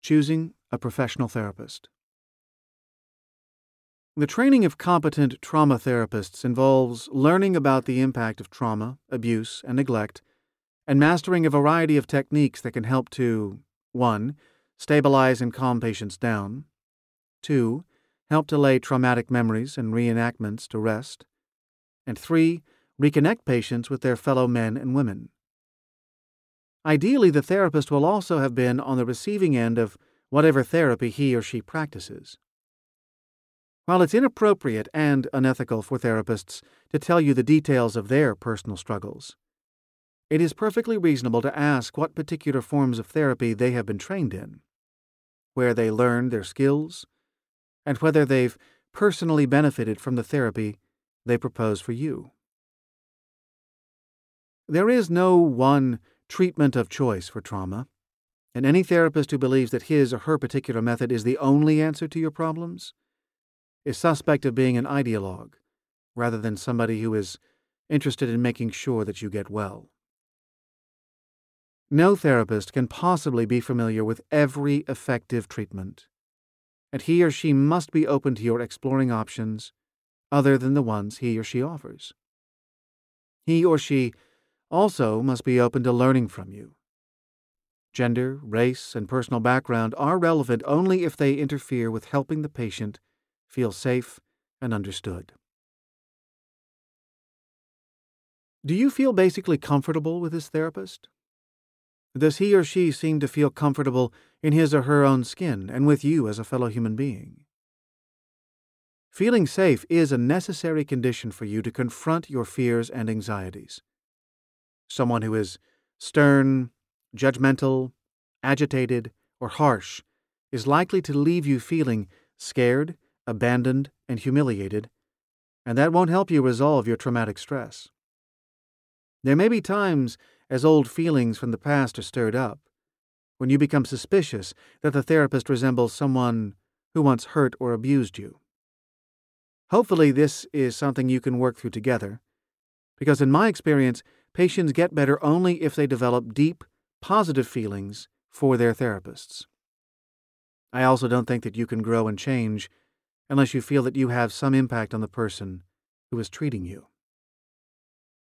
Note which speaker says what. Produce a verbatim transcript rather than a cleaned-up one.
Speaker 1: Choosing a professional therapist. The training of competent trauma therapists involves learning about the impact of trauma, abuse, and neglect, and mastering a variety of techniques that can help to one. Stabilize and calm patients down, two. Help to lay traumatic memories and reenactments to rest, and three. Reconnect patients with their fellow men and women. Ideally, the therapist will also have been on the receiving end of whatever therapy he or she practices. While it's inappropriate and unethical for therapists to tell you the details of their personal struggles, it is perfectly reasonable to ask what particular forms of therapy they have been trained in, where they learned their skills, and whether they've personally benefited from the therapy they propose for you. There is no one treatment of choice for trauma, and any therapist who believes that his or her particular method is the only answer to your problems is suspect of being an ideologue rather than somebody who is interested in making sure that you get well. No therapist can possibly be familiar with every effective treatment, and he or she must be open to your exploring options other than the ones he or she offers. He or she also must be open to learning from you. Gender, race, and personal background are relevant only if they interfere with helping the patient feel safe and understood. Do you feel basically comfortable with this therapist? Does he or she seem to feel comfortable in his or her own skin and with you as a fellow human being? Feeling safe is a necessary condition for you to confront your fears and anxieties. Someone who is stern, judgmental, agitated, or harsh is likely to leave you feeling scared, abandoned, and humiliated, and that won't help you resolve your traumatic stress. There may be times, as old feelings from the past are stirred up, when you become suspicious that the therapist resembles someone who once hurt or abused you. Hopefully this is something you can work through together, because in my experience, patients get better only if they develop deep, positive feelings for their therapists. I also don't think that you can grow and change unless you feel that you have some impact on the person who is treating you.